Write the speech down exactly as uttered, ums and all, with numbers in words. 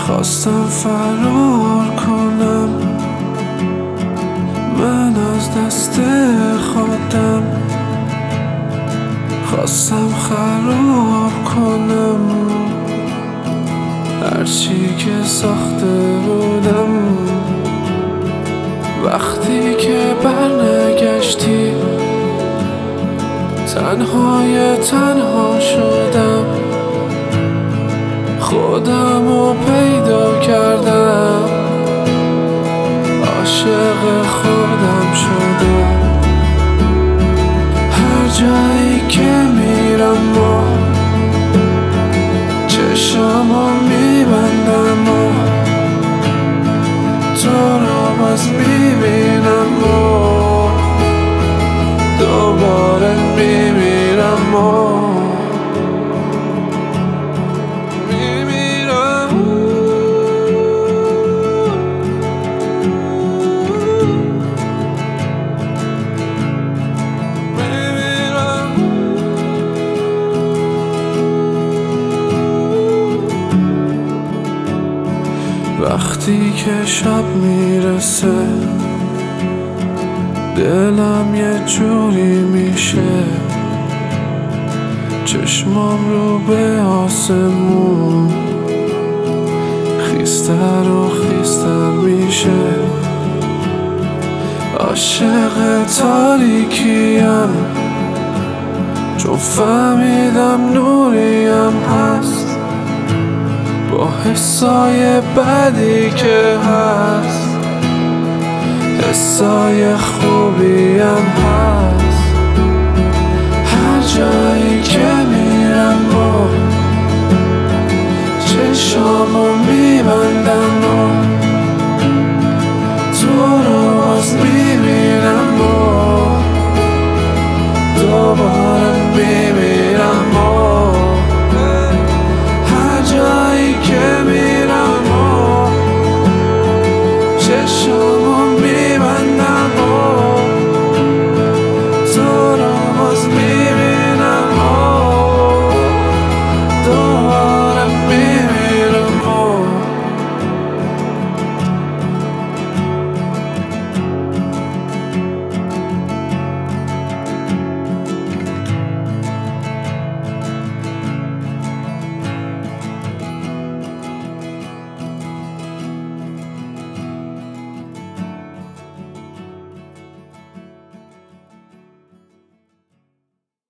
خواستم فرار کنم من از دست خودم، خواستم خراب کنم هرچی که ساخته بودم. وقتی که برنگشتی تنهای تنها شدم، خودم رو پیدا کردم، عاشق خودم شدم. هر جایی که میرم و چشمو میبندم و تو رو باز میبینم و دوباره میمیرم و وقتی که شب میرسه دلم یه جوری میشه، چشمام رو به آسمون خیستر و خیستر میشه. عاشق تاریکیم چون فهمیدم نوریم هست، با حسای بدی که هست حسای خوبیم هست.